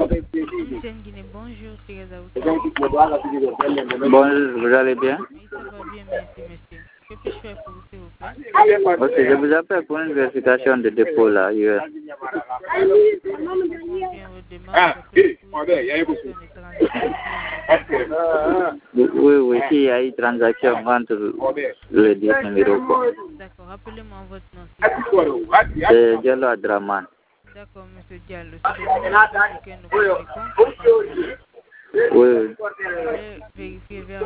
Guinée, bonjour, Teresa. Bonjour, vous allez bien? Oui, ça va bien, merci, monsieur. Que puis-je faire pour vous, s'il vous plaît? Ok, je vous appelle pour une vérification de dépôt là, hier. Combien vous demandez Oui, il y a eu transaction entre les deux numéros. D'accord, rappelez-moi votre nom. C'est Diallo Adraman. D'accord, monsieur Diallo. C'est le numéro avec lequel nous communiquons. Oui. Vérifiez vers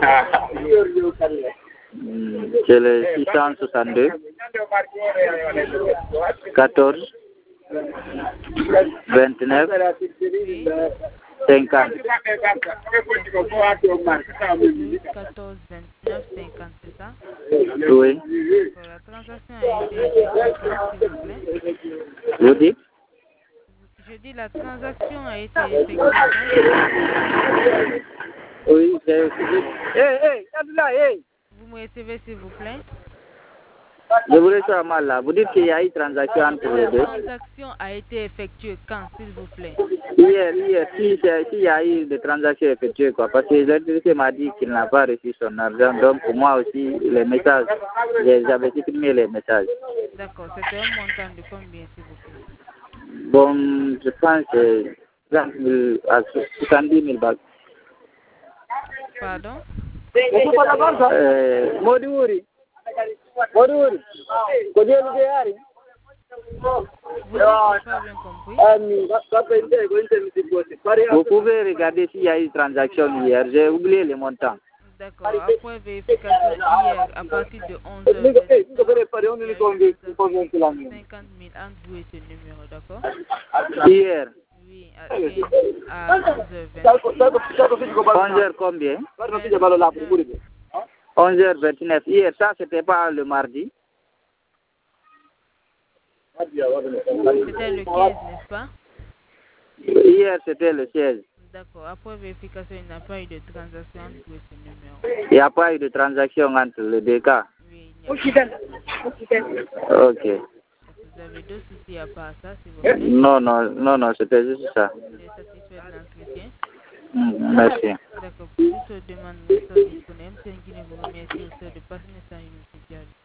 C'est le 662 14 29 50. 14, 29, 50, c'est ça? Oui. D'accord, la transaction a été effectuée, s'il vous plaît. Vous dites? Je dis la transaction a été effectuée. Oui, c'est aussi. Hey, Vous me recevez, s'il vous plaît? Je vous reçois mal là. Vous dites qu'il y a eu transaction entre les deux. La transaction a été effectuée quand, s'il vous plaît? Hier, s'il y a eu des transactions effectuées, quoi, parce que l'électricité m'a dit qu'il n'a pas reçu son argent, donc pour moi aussi, les messages, j'avais supprimé les messages. D'accord, c'était un montant de combien, s'il vous plaît? Bon, je pense que 30 000 à 70 000 balles. Pardon? Moduri. Vous n'avez pas bien compris? Vous pouvez regarder s'il y a eu transaction hier. J'ai oublié le montant. D'accord. Après vérification hier, à partir de 11h, 50 000 entre vous et ce numéro, d'accord? Hier. Oui, à 11h20. 11h combien? 11h29. Hier, ça, c'était pas le mardi. C'était le 15, n'est-ce pas? Hier, c'était le 16. D'accord. Après vérification, il n'y a pas eu de transaction entre vous et ce numéro. Il n'y a pas eu de transaction entre les deux cas. Oui, il n'y a pas eu de transaction. Ok. Vous avez d'autres soucis à part ça, s'il vous plaît? Non, c'était juste ça. Vous êtes satisfait de l'entretien? Merci. D'accord. Pour toute demande, nous sommes disponibles. C'est un Guinée vous remercie aussi de passer un message, monsieur Diallo.